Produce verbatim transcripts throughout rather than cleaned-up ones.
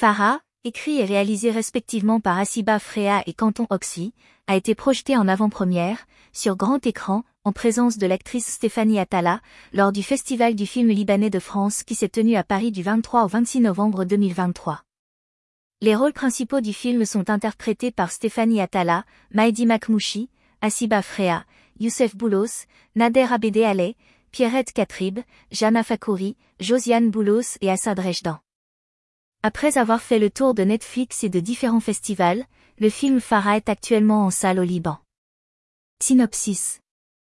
Farah, écrit et réalisé respectivement par Asiba Freya et Canton Oxley, a été projeté en avant-première, sur grand écran, en présence de l'actrice Stéphanie Attala, lors du Festival du film libanais de France qui s'est tenu à Paris du vingt-trois au vingt-six novembre deux mille vingt-trois. Les rôles principaux du film sont interprétés par Stéphanie Attala, Mahdi Makhmouchi, Asiba Freya, Youssef Boulos, Nader Abedeh-Aleh, Pierrette Katrib, Jana Fakouri, Josiane Boulos et Assad Rejdan. Après avoir fait le tour de Netflix et de différents festivals, le film Farah est actuellement en salle au Liban. Synopsis.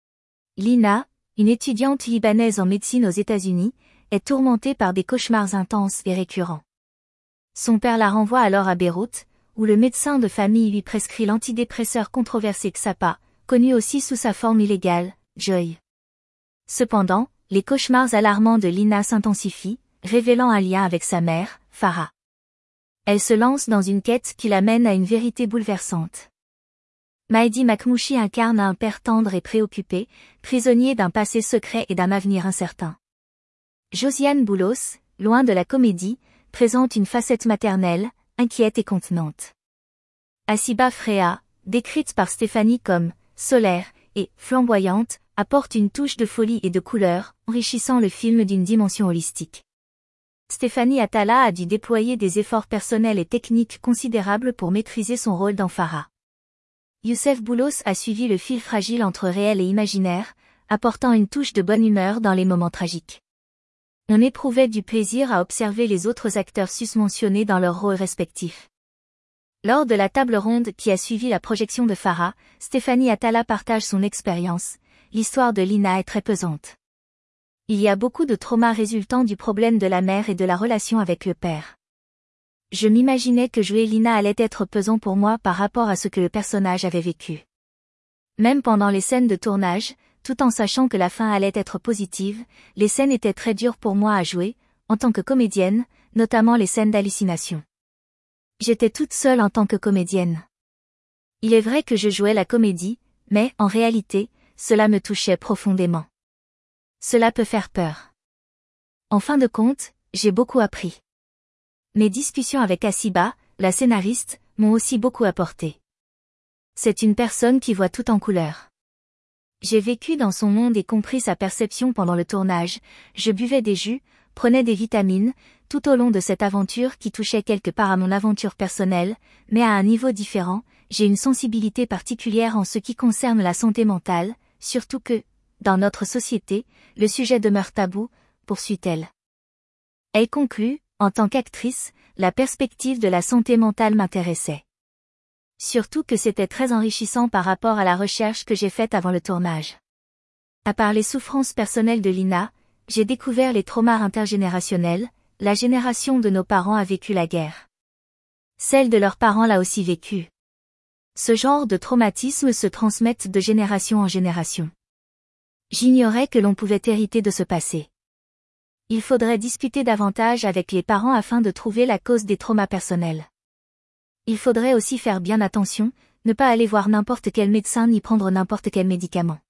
Lina, une étudiante libanaise en médecine aux États-Unis, est tourmentée par des cauchemars intenses et récurrents. Son père la renvoie alors à Beyrouth, où le médecin de famille lui prescrit l'antidépresseur controversé Xappa, connu aussi sous sa forme illégale, Joy. Cependant, les cauchemars alarmants de Lina s'intensifient, révélant un lien avec sa mère, Farah. Elle se lance dans une quête qui l'amène à une vérité bouleversante. Mahdi Makhmouchi incarne un père tendre et préoccupé, prisonnier d'un passé secret et d'un avenir incertain. Josiane Boulos, loin de la comédie, présente une facette maternelle, inquiète et contenante. Asiba Freya, décrite par Stéphanie comme solaire et flamboyante, apporte une touche de folie et de couleur, enrichissant le film d'une dimension holistique. Stéphanie Attala a dû déployer des efforts personnels et techniques considérables pour maîtriser son rôle dans Farah. Youssef Boulos a suivi le fil fragile entre réel et imaginaire, apportant une touche de bonne humeur dans les moments tragiques. On éprouvait du plaisir à observer les autres acteurs susmentionnés dans leurs rôles respectifs. Lors de la table ronde qui a suivi la projection de Farah, Stéphanie Attala partage son expérience. L'histoire de Lina est très pesante. Il y a beaucoup de traumas résultant du problème de la mère et de la relation avec le père. Je m'imaginais que jouer Lina allait être pesant pour moi par rapport à ce que le personnage avait vécu. Même pendant les scènes de tournage, tout en sachant que la fin allait être positive, les scènes étaient très dures pour moi à jouer, en tant que comédienne, notamment les scènes d'hallucination. J'étais toute seule en tant que comédienne. Il est vrai que je jouais la comédie, mais, en réalité, cela me touchait profondément. Cela peut faire peur. En fin de compte, j'ai beaucoup appris. Mes discussions avec Asiba, la scénariste, m'ont aussi beaucoup apporté. C'est une personne qui voit tout en couleur. J'ai vécu dans son monde et compris sa perception pendant le tournage, je buvais des jus, prenais des vitamines, tout au long de cette aventure qui touchait quelque part à mon aventure personnelle, mais à un niveau différent, j'ai une sensibilité particulière en ce qui concerne la santé mentale, surtout que, dans notre société, le sujet demeure tabou, poursuit-elle. Elle conclut, en tant qu'actrice, la perspective de la santé mentale m'intéressait. Surtout que c'était très enrichissant par rapport à la recherche que j'ai faite avant le tournage. À part les souffrances personnelles de Lina, j'ai découvert les traumas intergénérationnels, la génération de nos parents a vécu la guerre. Celle de leurs parents l'a aussi vécu. Ce genre de traumatismes se transmettent de génération en génération. J'ignorais que l'on pouvait hériter de ce passé. Il faudrait discuter davantage avec les parents afin de trouver la cause des traumas personnels. Il faudrait aussi faire bien attention, ne pas aller voir n'importe quel médecin ni prendre n'importe quel médicament.